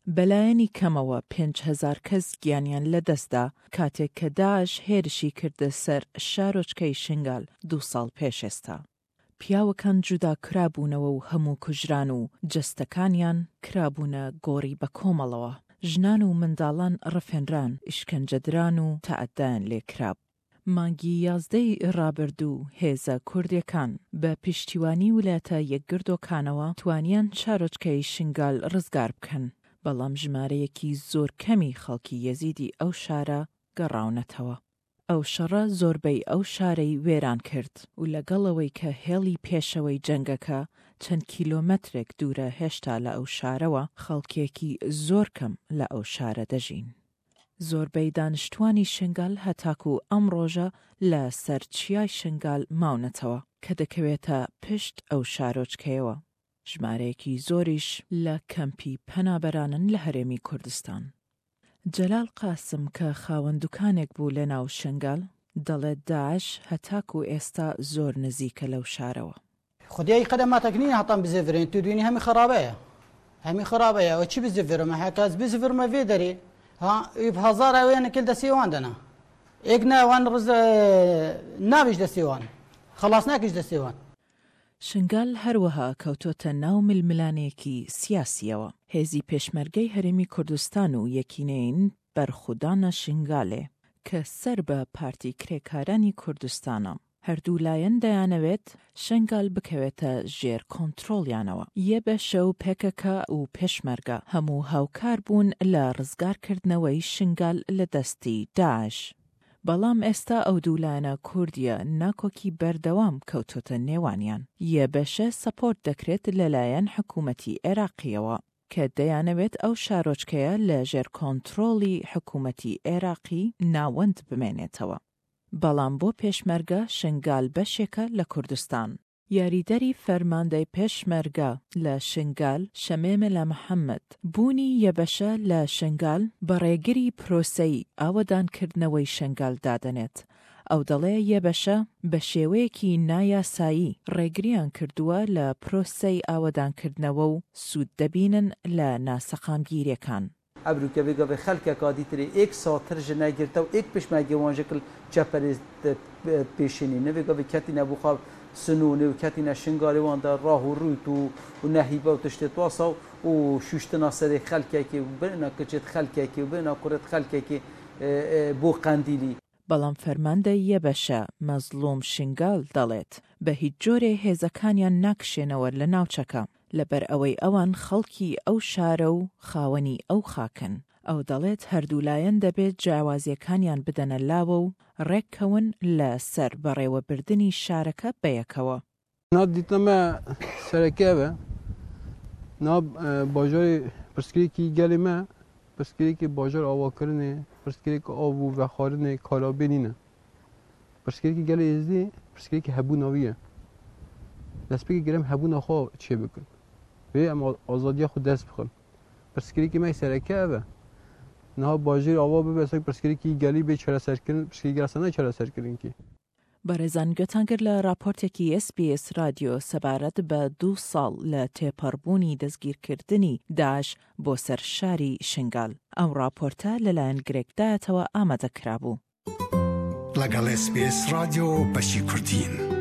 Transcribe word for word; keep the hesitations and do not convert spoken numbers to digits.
بەلایەنی کەمەوە پێنج هەزار کەس گیانیان لەدەستدا کاتێک کە داعش هێرشی کردە سەر شارۆچکەی شنگال دوو ساڵ پێش ئێستا. پیاوەکان جودا کرابوونەوە و هەموو کوژران و جەستەکانیان کرابوونە گۆڕی بە کۆمەڵەوە. ژنان و منداڵان ڕفێنران، ئیشکەنجەدران و تەعەدایان لێکراب. مانگی یازدەی ڕابردوو هێزە کوردیەکان بە پشتیوانی ویلایەتە یەکگرتووەکانەوە توانیان شارۆچکەی شنگال ڕزگار بکەن، بەڵام ژمارەیەکی زۆر کەمی خەڵکی یەزیدی ئەو شارە گەڕاونەتەوە. ئەو شەڕە زۆربەی ئەو شارەی وێران کرد و لەگەڵەوەی کە هێڵی پێشەوەی جەنگەکە چەند کیلۆمەترێک دوورە هێشتا لە ئەو شارەوە خەڵکێکی زۆر کەم لە ئەو شارە دەژین. زۆربەی دانیشتوانی شنگال هەتاکو ئەم ڕۆژە لە سەرچیای شنگال ماونەتەوە کە دەکەوێتە پشت ئەو شارۆچکەیەوە. ژمارەیەکی زۆریش لە کەمپی پەنابەرانن لە هەرێمی کوردستان. جەلال قاسم کە خاوەن دوکانێک بوو لە ناو شنگال دەڵێت داعش هەتاکو ئێستا زۆر نزیکە لەو شارەوە. خدای خدماتك نين هطم بزفرين تدويني همي خرابية همي خرابية وشي بزفر ما حكاز بزفر ما في دري ها بهزار وين كل دسيوان دنا إجنا وان رز نابش دسيوان خلاصناكش دسيوان. شنگال هەروەها کەوتۆتە ناو ململانێکی سیاسیەوە. هێزی پێشمەرگەی هەرێمی کوردستان و یەکینەین بەرخودانە شنگالێ کە سەر بە پارتی کرێکارانی کوردستانە. هەردوو لایەن دەیانەوێت شنگال بکەوێتە ژێر کۆنترۆڵیانەوە. یە بەشە و پێکەکە و پێشمەرگە هەموو هاوکار بوون لە ڕزگارکردنەوەی شنگال لە دەستی داعش. بەڵام ئێستا ئەو دوولایەنە کوردیە ناکۆکی بەردەوام کەوتۆتە نێوانیان. یە بەشە سەپۆرت دەکرێت لەلایەن حکوومەتی عێراقیەوە کە دەیانەوێت ئەو شارۆچکەیە لە ژێر کۆنترۆڵی حکوومەتی عێراقی ناوەند بمێنێتەوە. بەڵام بۆ پێشمەرگە شنگال بەشێکە لە کوردستان. یاریدەری فەرماندەی پێشمەرگە لە شنگال شەمێمە لە محەممەد بوونی یەبەشە لە شنگال بەڕێگری پرۆسەی ئاوەدانکردنەوەی شنگال دادەنێت. ئەو دەڵێ یەبەشە بە شێوەیەکی نایاسایی ڕێگریان کردووە لە پرۆسەی ئاوەدانکردنەوە و سوود دەبینن لە ناسەقامگیریەکان. ئەبروکە بێگە بە خەلکێکا دیترێ ئێک ساتر ژنەگرتە و ئێک پشمەگە وانژەکل چەپەرێست پێشێنی نەبێگە بە کەتی نەبووخاو سنوونێ و کەتینە شنگالی واندا ڕاه و ڕووت و نەهیبە و تشتێت واسە و شوشتنا سەرێ خەلکێکی و برنا کچێت خەلکێکی و برنا کوڕێت خەلکێکی بۆ قەندیلی. بەڵام فەرماندە یەبەشە مەزلوم شنگال دەڵێت بە هیچ جۆرێ هێزەکانیان ناکشێنەوە لە ناوچەکە لەبەر ئەوەی ئەوان خەڵکی ئەو شارە و خاوەنی ئەو خاکن. ئەو دەڵێت هەردوولایەن دەبێت جیاوازیەکانیان بدەنە لاوە و ڕێککەون لە سەر بەڕێوەبردننی شارەکە بەیەکەوە. نادیتەمە سەرەکەوە ناب باژۆری پرسکرێکی گەلی me پرسکرێکی باژۆر ئاواکردنێ پرسکرێکی ئاو و vexwarinê kalabênîne پرسکرێکی gelê êzî پرسکرێکی hebû navî ye destpêkê gerem hebûna xwe çê bikin vê em azadiya xwe dest bixin. Pirsgirêkê me sereke ev e niha bajêr ava bibe ser pirsgirêkî gelî bê çareserkirin pirsgirêkî gel ne çareserkirinkî. بەڕێزان گوێتانگر لە راپۆرتێکی ئێس بی ئێس رادیۆ سەبارەت بە دوو ساڵ لە تێپەڕبوونی دەستگیرکردنی داعش بۆ سەر شاری شنگال. ئەم راپۆرتە لەلایەن گرێکدایەتەوە ئامادەکرابوو. لەگەڵ ئێس بی ئێس رادیۆ بەشی کوردین.